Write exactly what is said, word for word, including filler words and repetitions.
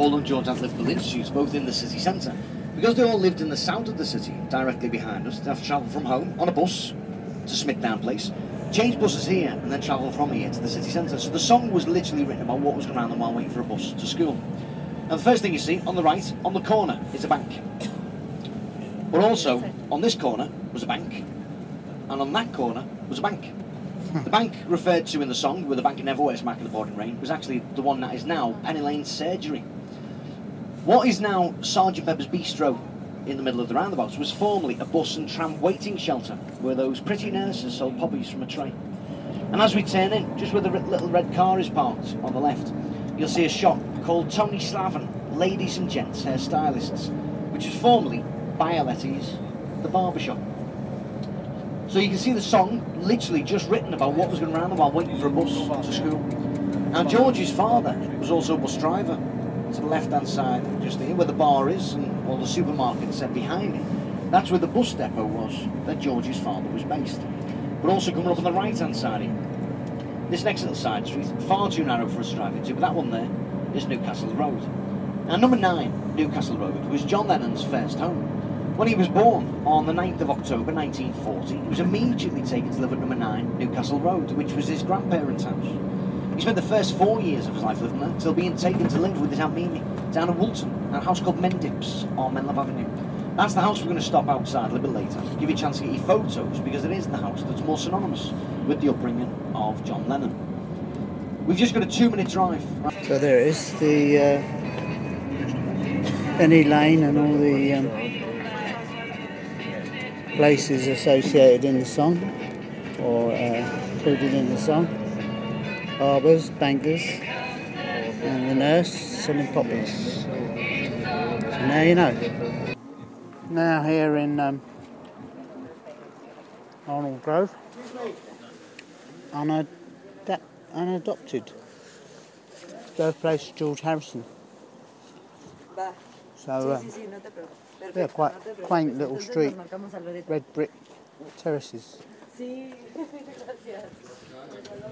Paul and George had Liverpool institutes, both in the city centre. Because they all lived in the south of the city, directly behind us, they have to travel from home on a bus to Smithdown Place, change buses here, and then travel from here to the city centre. So the song was literally written about what was going around them while waiting for a bus to school. And the first thing you see, on the right, on the corner, is a bank. But also, on this corner was a bank, and on that corner was a bank. The bank referred to in the song, where the bank never wears smack in the pouring rain, was actually the one that is now Penny Lane Surgery. What is now Sergeant Pepper's Bistro in the middle of the roundabouts was formerly a bus and tram waiting shelter where those pretty nurses sold poppies from a tray. And as we turn in, just where the little red car is parked on the left, you'll see a shop called Tony Slavin Ladies and Gents Hairstylists, which was formerly Bioletti's the barbershop. So you can see the song literally just written about what was going around them while waiting for a bus to school. Now George's father was also a bus driver. To the left-hand side, just here, where the bar is and all the supermarkets set behind it. That's where the bus depot was that George's father was based. But also coming up on the right-hand side here, this next little side street, far too narrow for us to drive into, but that one there is Newcastle Road. Now number nine, Newcastle Road, was John Lennon's first home. When he was born on the ninth of October nineteen forty, he was immediately taken to live at number nine, Newcastle Road, which was his grandparents' house. He spent the first four years of his life living there, till being taken to live with his Aunt Mimi down in Woolton, at a house called Mendips on Menlove Avenue. That's the house we're going to stop outside a little bit later, give you a chance to get your photos, because it is the house that's more synonymous with the upbringing of John Lennon. We've just got a two-minute drive. So there it is, the uh, Penny Lane and all the um, places associated in the song, or uh, included in the song. Barbers, bankers, and the nurse selling poppies. So now you know. Now here in um, Arnold Grove, unad- unadopted birthplace of George Harrison. So uh, yeah, quite quaint little street, red brick terraces.